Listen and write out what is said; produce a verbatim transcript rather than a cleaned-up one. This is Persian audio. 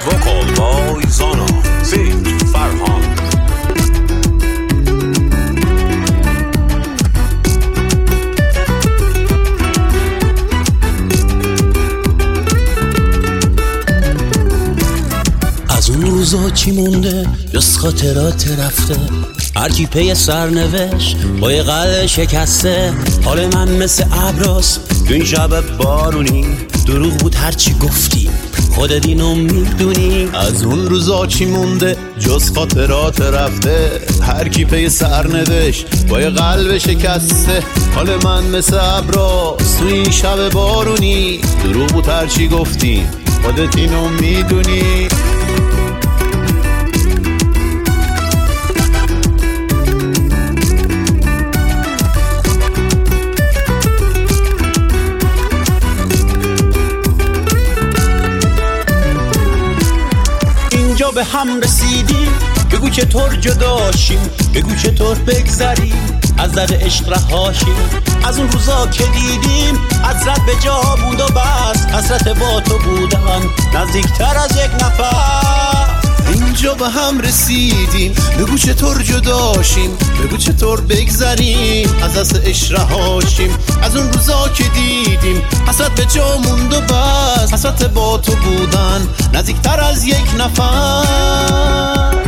Vocal by Zana. Sing Farhan. از اون روزا چی مونده جز خاطرات رفته، هر کی پی سرنوشت با یه قلب شکسته. حال من مثل ابراست تو این شب بارونی، دروغ بود هرچی گفتی خودت اینو میدونی. از اون روزا چی مونده جز خاطرات رفته، هر کی پی سرنوشت با یه قلب شکسته. حال من مثل ابراست تو این شب بارونی، دروغ بود هرچی گفتی خودت اینو میدونی. اینجا به هم رسیدیم، بگو چطور جداشیم، بگو چطور بگذریم از در عشق رهاشیم. از اون روزا که دیدیم حسرت به جا بود و بس، حسرت با تو بودن نزدیکتر از یک نفر. اینجا به هم رسیدیم، بگو چطور جداشیم، بگو چطور بگذریم از دست عشق رهاشیم. از اون روزا که دیدیم حسرت به جا موند و بس، حسرت با تو بودن نزدیکتر از یک نفر.